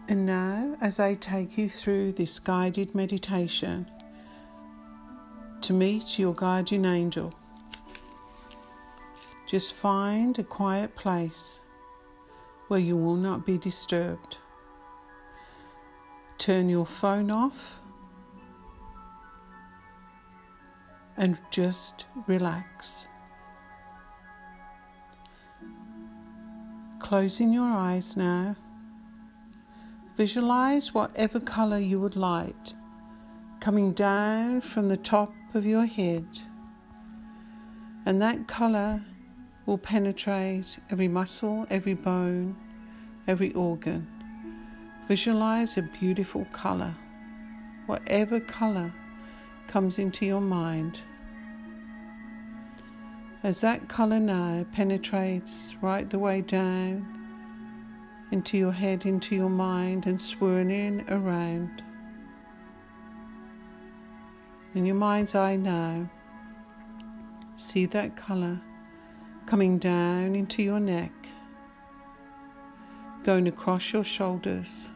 And now, as I take you through this guided meditation to meet your guardian angel, just find a quiet place where you will not be disturbed. Turn your phone off and just relax. Closing your eyes now. Visualize whatever color you would like coming down from the top of your head, and that color will penetrate every muscle, every bone, every organ. Visualize a beautiful color, whatever color comes into your mind. As that color now penetrates right the way down into your head, into your mind, and swirling around. In your mind's eye now, see that colour coming down into your neck, going across your shoulders,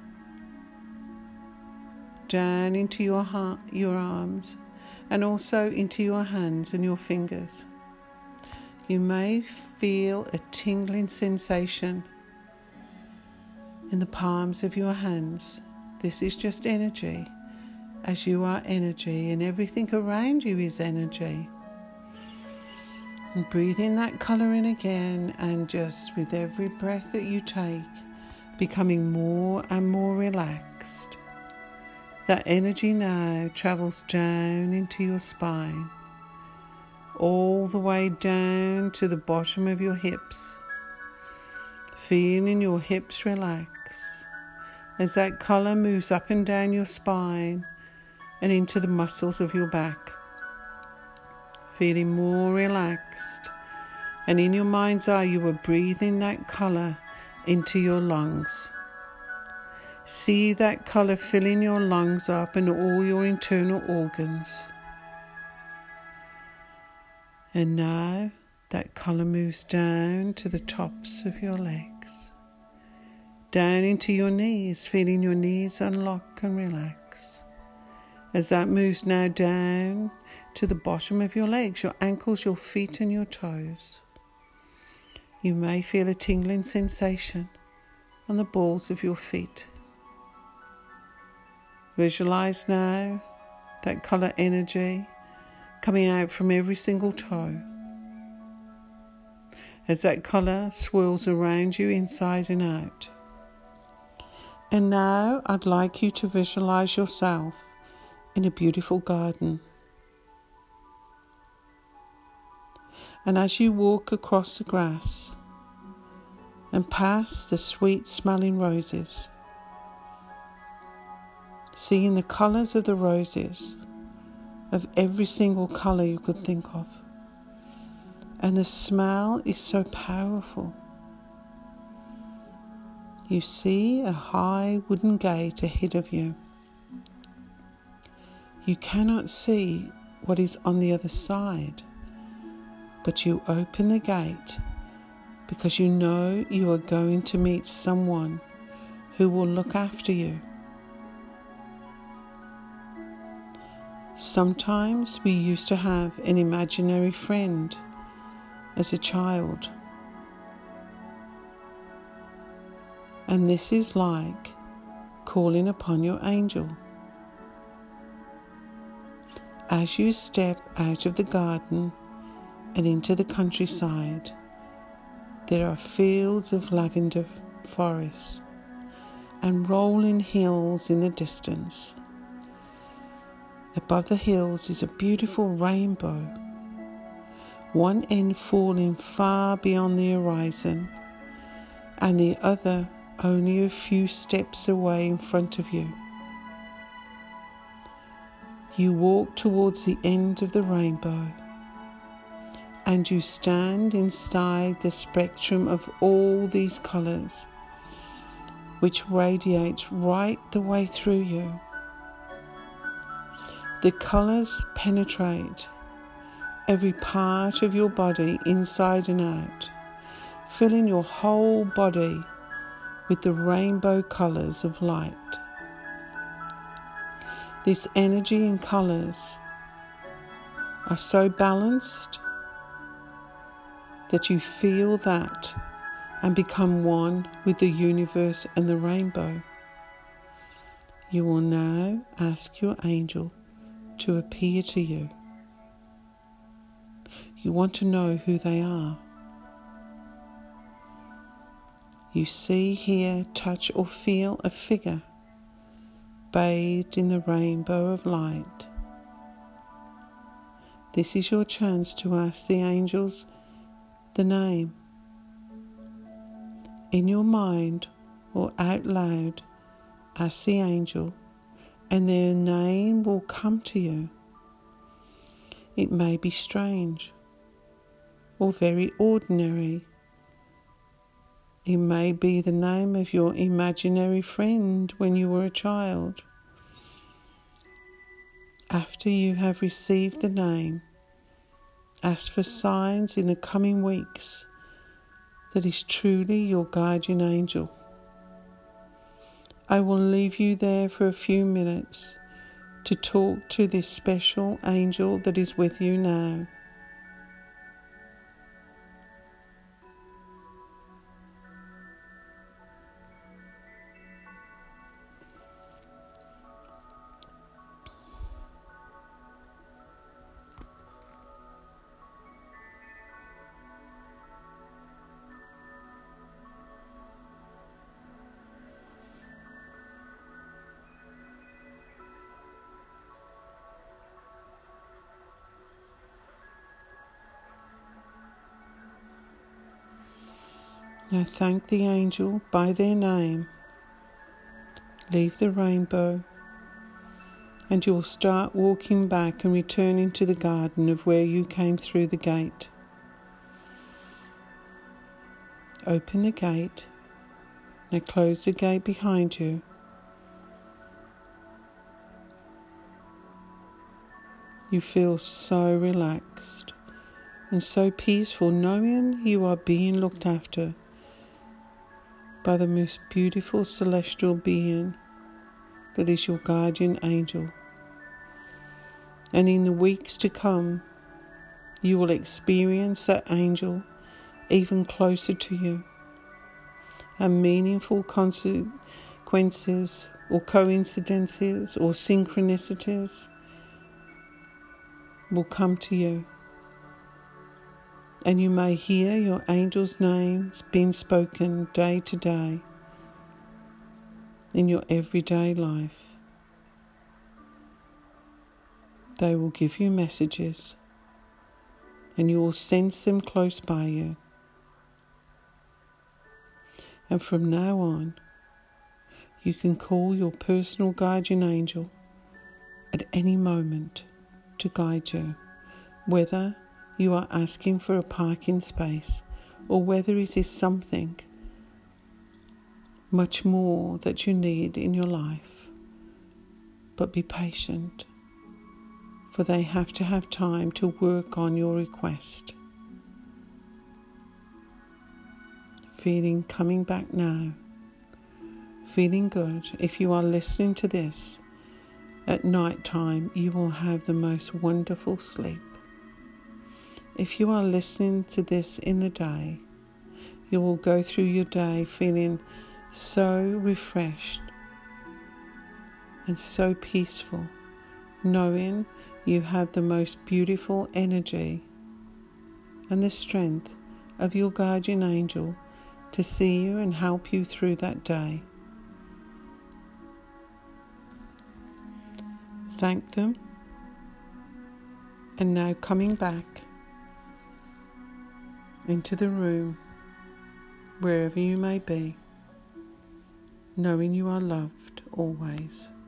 down into your arms, and also into your hands and your fingers. You may feel a tingling sensation in the palms of your hands. This is just energy, as you are energy, and everything around you is energy. And breathe in that colour in again, and just with every breath that you take, becoming more and more relaxed. That energy now travels down into your spine, all the way down to the bottom of your hips, feeling your hips relax as that colour moves up and down your spine and into the muscles of your back, feeling more relaxed. And in your mind's eye, you are breathing that colour into your lungs. See that colour filling your lungs up and all your internal organs. And now that colour moves down to the tops of your legs, down into your knees, feeling your knees unlock and relax. As that moves now down to the bottom of your legs, your ankles, your feet and your toes. You may feel a tingling sensation on the balls of your feet. Visualize now that colour energy coming out from every single toe, as that colour swirls around you inside and out. And now I'd like you to visualize yourself in a beautiful garden. And as you walk across the grass and past the sweet smelling roses, seeing the colours of the roses, of every single colour you could think of. And the smell is so powerful. You see a high wooden gate ahead of you. You cannot see what is on the other side, but you open the gate because you know you are going to meet someone who will look after you. Sometimes we used to have an imaginary friend as a child. And this is like calling upon your angel. As you step out of the garden and into the countryside, there are fields of lavender forest and rolling hills in the distance. Above the hills is a beautiful rainbow, one end falling far beyond the horizon and the other only a few steps away in front of you. You walk towards the end of the rainbow and you stand inside the spectrum of all these colours, which radiates right the way through you. The colours penetrate every part of your body inside and out, filling your whole body with the rainbow colours of light. This energy and colours are so balanced that you feel that and become one with the universe and the rainbow. You will now ask your angel to appear to you. You want to know who they are. You see, hear, touch or feel a figure bathed in the rainbow of light. This is your chance to ask the angels the name. In your mind or out loud, ask the angel and their name will come to you. It may be strange or very ordinary. It may be the name of your imaginary friend when you were a child. After you have received the name, ask for signs in the coming weeks that is truly your guardian angel. I will leave you there for a few minutes to talk to this special angel that is with you now. Now thank the angel by their name. Leave the rainbow and you will start walking back and returning to the garden of where you came through the gate. Open the gate. Now close the gate behind you. You feel so relaxed and so peaceful knowing you are being looked after by the most beautiful celestial being that is your guardian angel. And in the weeks to come, you will experience that angel even closer to you, and meaningful consequences or coincidences or synchronicities will come to you. And you may hear your angel's names being spoken day to day in your everyday life. They will give you messages and you will sense them close by you. And from now on, you can call your personal guardian angel at any moment to guide you, whether you are asking for a parking space or whether it is something much more that you need in your life. But be patient, for they have to have time to work on your request. Feeling coming back now, feeling good. If you are listening to this at night time, you will have the most wonderful sleep. If you are listening to this in the day, you will go through your day feeling so refreshed and so peaceful, knowing you have the most beautiful energy and the strength of your guardian angel to see you and help you through that day. Thank them. And now coming back into the room, wherever you may be, knowing you are loved always.